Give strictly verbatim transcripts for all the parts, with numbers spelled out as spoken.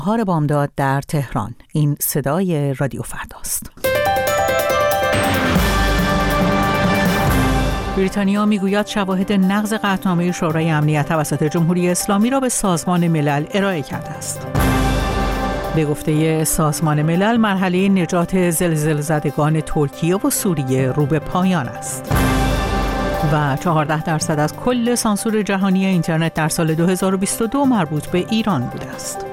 هار بامداد در تهران. این صدای رادیو فرداست. بریتانیا میگوید شواهد نقض قطعنامه شورای امنیت توسط جمهوری اسلامی را به سازمان ملل ارائه کرده است. به گفته سازمان ملل مرحله نجات زلزله زدگان ترکیه و سوریه رو به پایان است. و چهارده درصد از کل سانسور جهانی اینترنت در سال دو هزار و بیست و دو مربوط به ایران بوده است.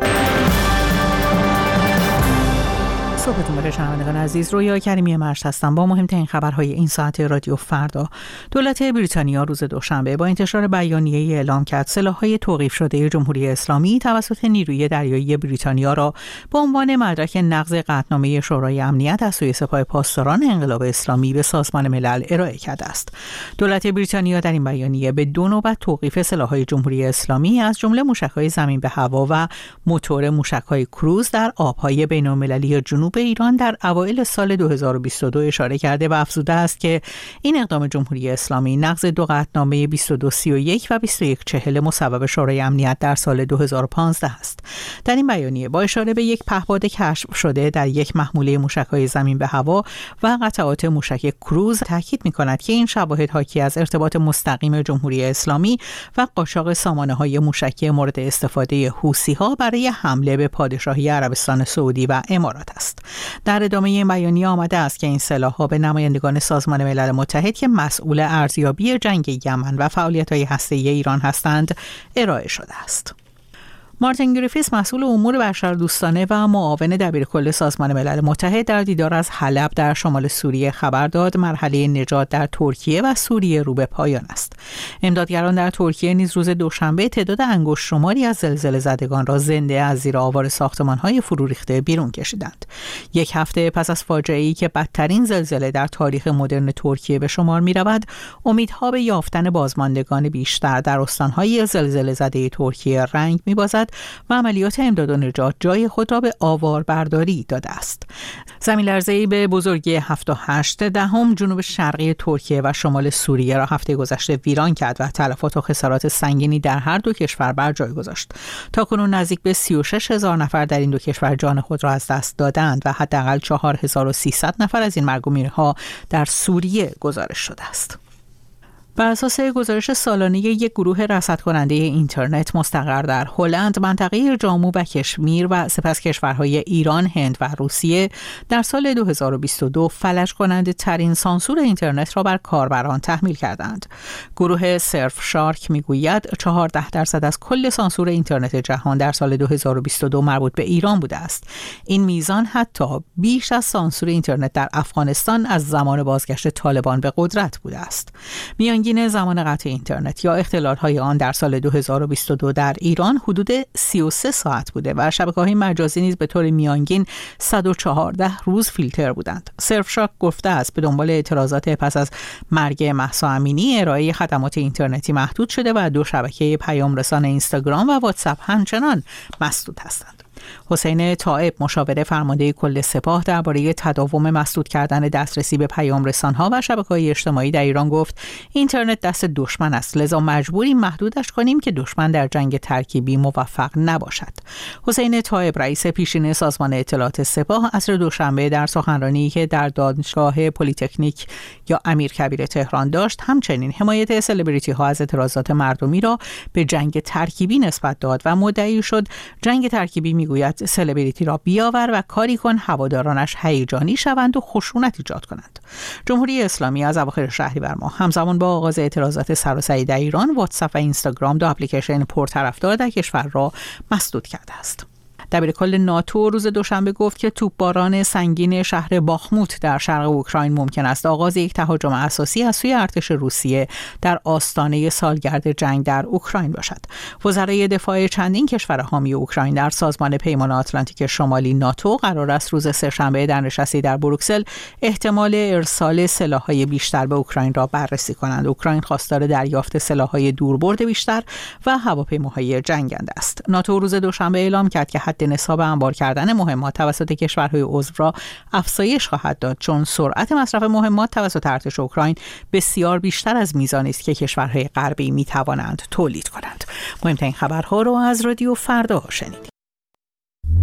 صبحتون بخیر شنوندگان عزیز، رویا کریمی مرشد هستم با مهمترین خبرهای این ساعت رادیو فردا. دولت بریتانیا روز دوشنبه با انتشار بیانیه‌ای اعلام کرد سلاح‌های توقیف شده جمهوری اسلامی توسط نیروی دریایی بریتانیا را به عنوان مدرک نقض قطعنامه شورای امنیت از سوی سپاه پاسداران انقلاب اسلامی به سازمان ملل ارائه کرده است. دولت بریتانیا در این بیانیه به دو نوبت توقیف سلاح‌های جمهوری اسلامی از جمله موشک‌های زمین به هوا و موتور موشک‌های کروز در آب‌های بین‌المللی جنوب ایران در اوایل سال دو هزار و بیست و دو اشاره کرده و افزوده است که این اقدام جمهوری اسلامی نقض دو قطعنامه بیست و دو سی و یک و بیست و یک چهل مصوبه شورای امنیت در سال دو هزار و پانزده است. در این بیانیه با اشاره به یک پهپاد کشف شده در یک محموله موشک‌های زمین به هوا و قطعات موشک کروز تاکید می‌کند که این شواهد حاکی از ارتباط مستقیم جمهوری اسلامی و قاچاق سامانه‌های موشکی مورد استفاده حوثی‌ها برای حمله به پادشاهی عربستان سعودی و امارات است. در ادامه این بیانیه آمده است که این سلاح‌ها به نمایندگان سازمان ملل متحد که مسئول ارزیابی جنگ یمن و فعالیت‌های هسته‌ای ایران هستند ارائه شده است. مارتین گریفیث مسئول امور بشردوستانه و معاون دبیرکل سازمان ملل متحد در دیدار از حلب در شمال سوریه خبر داد مرحله نجات در ترکیه و سوریه رو به پایان است. امدادگران در ترکیه نیز روز دوشنبه تعداد انگشت شماری از زلزله زدگان را زنده از زیر آوار ساختمان‌های فرو ریخته بیرون کشیدند. یک هفته پس از فاجعه‌ای که بدترین زلزله در تاریخ مدرن ترکیه به شمار می‌رود، امیدها به یافتن بازماندگان بیشتر در استان‌های زلزله زده ترکیه رنگ می‌بازد و عملیات امداد و نجات جای خود را به آواربرداری داده است. زمین لرزه‌ای به بزرگی هفت و هشت دهم جنوب شرقی ترکیه و شمال سوریه را هفته گذشته ویران کرد و تلفات و خسارات سنگینی در هر دو کشور بر جای گذاشت. تاکنون نزدیک به سی و شش هزار نفر در این دو کشور جان خود را از دست دادند و حداقل چهار هزار و سیصد نفر از این مرگ و میرها در سوریه گزارش شده است. بر اساس گزارش سالانه یک گروه رصدکننده اینترنت مستقر در هلند، منطقه جامو و کشمیر و سپس کشورهای ایران، هند و روسیه در سال دو هزار و بیست و دو فلج کننده ترین سانسور اینترنت را بر کاربران تحمیل کردند. گروه سرف شارک میگوید چهارده درصد از کل سانسور اینترنت جهان در سال دو هزار و بیست و دو مربوط به ایران بوده است. این میزان حتی بیش از سانسور اینترنت در افغانستان از زمان بازگشت طالبان به قدرت بوده است. میانگین زمان قطع اینترنت یا اختلال‌های آن در سال دو هزار و بیست و دو در ایران حدود سی و سه ساعت بوده و شبکه‌های مجازی نیز به طور میانگین صد و چهارده روز فیلتر بودند. سرفشاک گفته است به دنبال اعتراضات پس از مرگ مهسا امینی ارائه خدمات اینترنتی محدود شده و دو شبکه پیام رسان اینستاگرام و واتساپ همچنان مسدود هستند. حسین طائب مشاور فرمانده کل سپاه درباره تداوم مسدود کردن دسترسی به پیام رسان‌ها و شبکه‌های اجتماعی در ایران گفت اینترنت دست دشمن است، لذا مجبوریم محدودش کنیم که دشمن در جنگ ترکیبی موفق نباشد. حسین طائب رئیس پیشین سازمان اطلاعات سپاه عصر دوشنبه در سخنرانی که در دانشگاه پلی‌تکنیک یا امیرکبیر تهران داشت همچنین حمایت سلبریتی ها از اعتراضات مردمی را به جنگ ترکیبی نسبت داد و مدعی شد جنگ ترکیبی میگوید سلبریتی را بیاور و کاری کن هوادارانش هیجانی شوند و خشونت ایجاد کنند. جمهوری اسلامی از اواخر شهریور ماه همزمان با آغاز اعتراضات سراسری در ایران، واتساپ و اینستاگرام دو اپلیکیشن پرطرفدار در کشور را مسدود کرده است. دبیرکل ناتو روز دوشنبه گفت که توپباران سنگین شهر باخموت در شرق اوکراین ممکن است آغاز یک تهاجم اساسی از سوی ارتش روسیه در آستانه سالگرد جنگ در اوکراین باشد. وزرای دفاع چندین کشور حامی اوکراین در سازمان پیمان آتلانتیک شمالی ناتو قرار است روز سه‌شنبه در نشستی در بروکسل احتمال ارسال سلاح‌های بیشتر به اوکراین را بررسی کنند. اوکراین خواستار دریافت سلاح‌های دوربرد بیشتر و هواپیماهای جنگنده است. ناتو روز دوشنبه اعلام کرد که حد نصاب انبار کردن مهمات توسط کشورهای عضو را افزایش خواهد داد، چون سرعت مصرف مهمات توسط ارتش اوکراین بسیار بیشتر از میزانی است که کشورهای غربی میتوانند تولید کنند. مهمترین خبرها را از رادیو فردا شنیدید.